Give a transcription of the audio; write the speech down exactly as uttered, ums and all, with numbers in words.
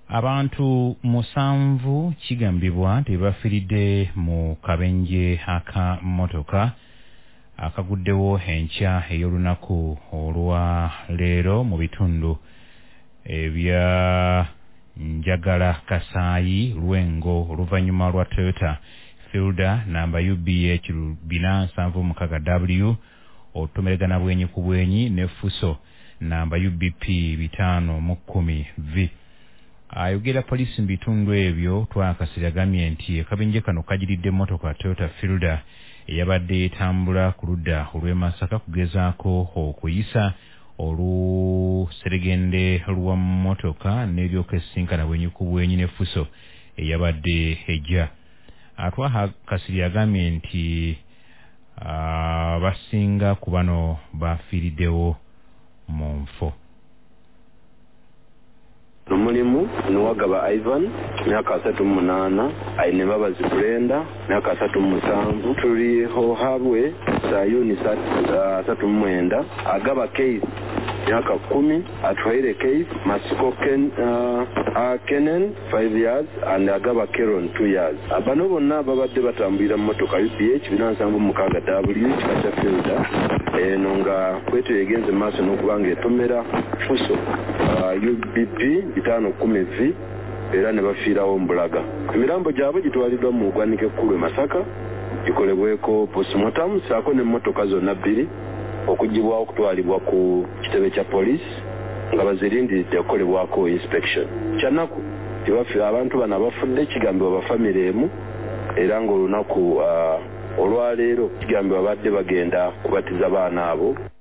Abantu musanvu kigambibwa nti bafiiridde mu kabenje aka motoka akaguddewo enkya ey'olunaku olwa leero mu bitundu ebya Njagala Kasaayi Lwengo oluvannyuma lwa Toyota Fielder namba U B H bina nsanvu mukaaga W otumeragana bwenyi ku bwenyi ne Fuso namba U B P bitano mu kkumi V. Ayogera poliisi mu bitundu ebyo twakasira agambye nti akabenje kano kajiridde motoka Toyota Fielder eyabadde etambula ku ludda olw'e Masaka kugezaako okuyisa oluseregende lwa motoka n'eryoka esinkana bwenyi ku bwenyi ne Fuso eyabadde ejja. Atwaha Kasiri agambye nti abasinga ku bano bafiiriddewo mu nfo. Omulimu Nuwagaba Ivan myaka asatu mu munaana aine Mbabazi Brenda myaka asatu mu musanvu tuliho Habwe Sayuni asatu mu mwenda Agaba Keith myaka kumi Atwaire Keith Masiko Ken, uh, uh, Kenen five years and Agaba Keron two years. Abano bonna babadde batambulira mu motoka U B H binansanvu mukaaga W kikasa Fielder eno nga kwetu yegenze maaso n'okubanga etomera Fuso uh, U B P bitano kumi V era ne bafiirawo mbulaga. Emirambo gyabwe gitwaliddwa mu ggwaniro ekkulu e Masaka gikolebweko postmortem saako n'emmotoka zonna bbiri okugibwawo okutwalibwa ku kitebe kya poliisi nga bazirindiridde okukolebwako inspection. Kyanaku abantu bano abafudde kigambibwa bafamire emu era ng'olunaku uh, olwaleero kigambibwa badde bagenda kubatiza baana abo.